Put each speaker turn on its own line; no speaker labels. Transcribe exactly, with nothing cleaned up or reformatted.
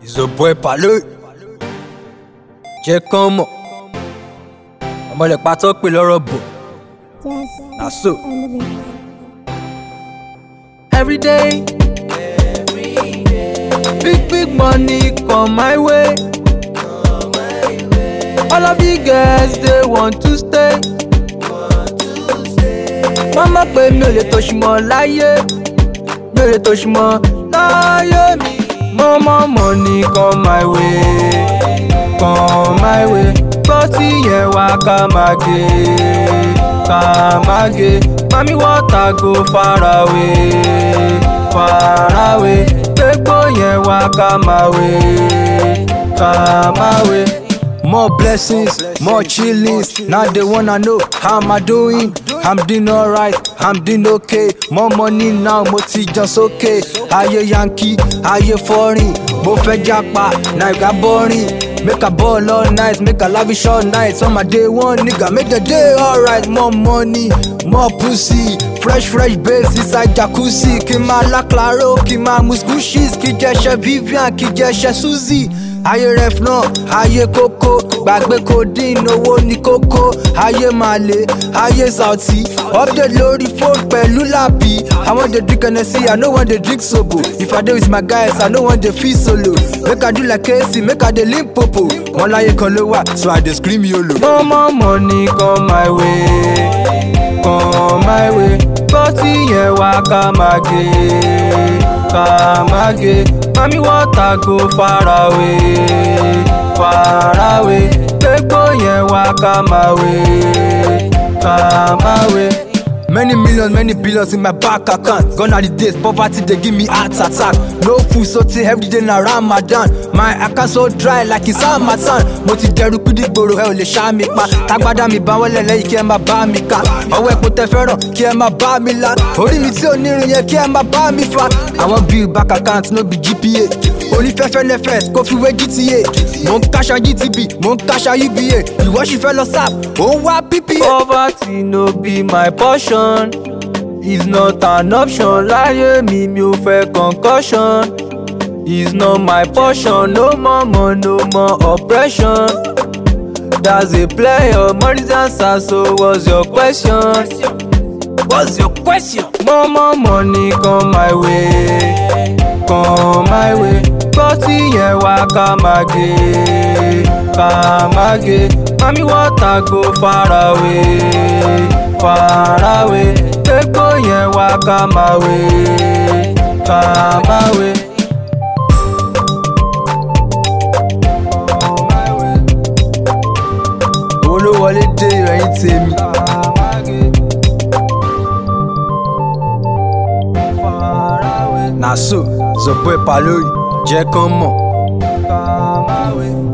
It's a boy Palo. Jẹ́ kán mọ̀, ọmọ lè pa tó pè lọ́rọ̀ bò. Na so. Every day, big big money come my way. All of the girls they want to stay. Mama pé mi ò lè tòṣì mọ́ láyé, mi ò lè tòṣì mọ́ láyé mi. More more money come my way, come my way. Gbọ́ tí yẹn wá ká máa gé, ká máa gé. Mami water go far away, far away. Gbégbó yẹn wá ká máa way, ká máa way. More blessings, more chillings. Now they wanna know how am I doing? I'm doing alright, I'm doing okay. More money now, mo ti just okay. Ayé Yankee, ayé foreign. Mo fẹ́ japa, now you got boring. Make a ball all night, make a lavish all night. On my day one, nigga, make the day alright. More money, more pussy. Fresh, fresh bass inside jacuzzi. Kí máa la claro, kí máa muskushis. Kí jẹ́ ṣe Vivian, kí jẹ́ ṣe Suzy. Ayé ref náà, ayé kókó. Gbàgbé codeine, owó ní kókó. Ayé màlè, ayé Saoty. Update lórí phone pẹ̀lú lápì. I want to drink Hennessy, I no want to drink sobo. If I dey with my guys, I no want to feel solo. Make I do like Casey, make I dey limp popo. Wọ́n láyé kan ló wà, so I dey scream YOLO. More more money come my way, come my way. Gbọ́ tí yẹn wá ká máa gé, ká máa gé. Mami water go far away, far away. Gbégbó yẹn wá ká máa way, ká máa way. Many millions, many billions in my bank account. Gone are the days, poverty they give me heart attack. No food, so till every day na Ramadan. My account so dry like it's Harmattan. Mo ti dẹrù kúdí gbòòrò ẹ ò lè ṣá mi pa. Tágbádá mi bá wọlé lẹ́yìn kí ẹ má bá mi ká. Ọwọ́ epo tẹ fẹ́ràn kí ẹ má bá mi la. Orí mi tí ò nírun yẹn kí ẹ má bá mi fa. Àwọn bill bank account no be G P A. Onífẹ́fẹ́ nefes kó fi wé G T A. Mo ń káṣá G T B, mo ń káṣá U B A. Ìwọ ṣì fẹ́ lọ sap, ó ń wá P P A. Poverty no be my portion. It's not an option. Láyé mi mi ò fẹ́ concussion. It's not my portion. No more money, no more oppression. That's a player, money's answer. So what's your question? What's your question? More more money come my way, come my way. Gbọ́ tí yẹn wá ká máa gé, ká máa gé. Mami water go far away, far away. Gbégbó yẹn wá ká máa way, ká máa way. Owó ló wọlé dé ìrẹ̀yìn tèmi. Na so, the boy Palo, jẹ́ kán mọ̀.